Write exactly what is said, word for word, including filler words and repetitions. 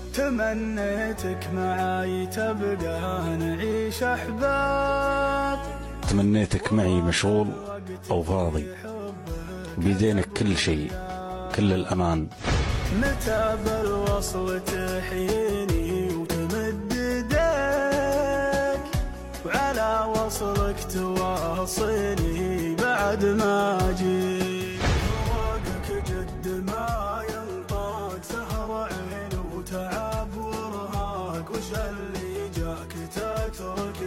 تمنيتك معاي تبقى نعيش أحباب. تمنيتك معي مشغول أو فاضي، بيدينك كل شيء كل الأمان. متى بالوصل تحييني وتمد يديك، وعلى وصلك تواصلني بعد ما جيت. فراقك جد ما ينطاق، سهر عين وتعب وارهاق، وش اللي جاك تترك